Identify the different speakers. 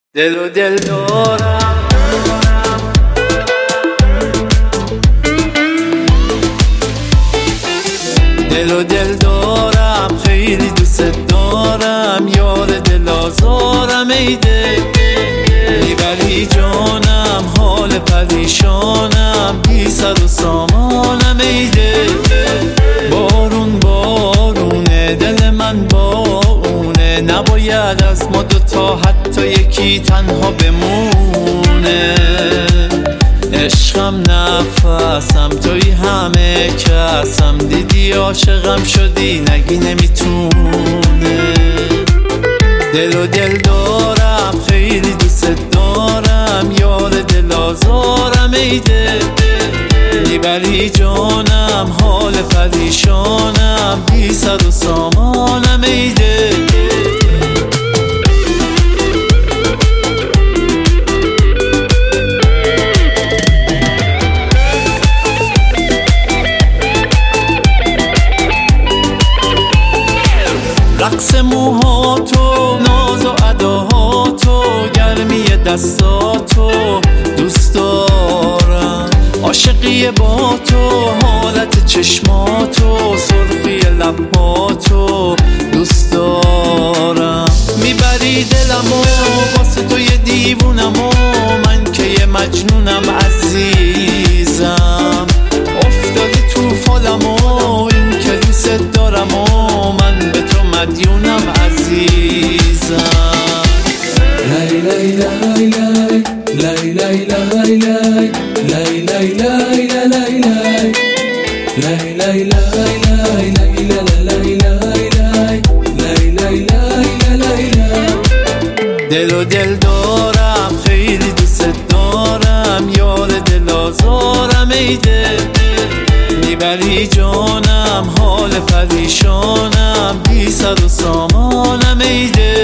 Speaker 1: دل و دل دارم، دل و دل دارم، خیلی دوست دارم، یار دل آزارم. ای دل میبری جانم، حال پریشانم، بی سر و سامانم. ای دل بارون بارونه، دل من بارونه، نباید از ما دوتا حتی یکی تنها بمونه. عشقم نفسم، توی همه کسم، دیدی عاشقم شدی، نگی نمیتونه. دل و دل دارم، خیلی دوست دارم، یار دل آزارم. ای دل میبری جانم، حال پریشانم، بی سر و سامانم. ای دل رقص موهاتو، ناز و اداهاتو، گرمی دستاتو دوست دارم. عاشقی با تو، حالت چشماتو، سرخی لباتو دوست دارم. میبری دلمو، واسه تو یه دیوونمو، من که یه مجنونم عزیزم. افتادی تو فالمو، این که دوست دارم و من به تو مدیونم عزیزم.
Speaker 2: لای لای لای لای لای لای لای لای لای لای لای لای لای لای.
Speaker 1: دل و دل دارم، خیلی دوست دارم، یار دل آزارم. ای دل میبری جانم، حال پریشانم، بی سر و سامانم. ای دل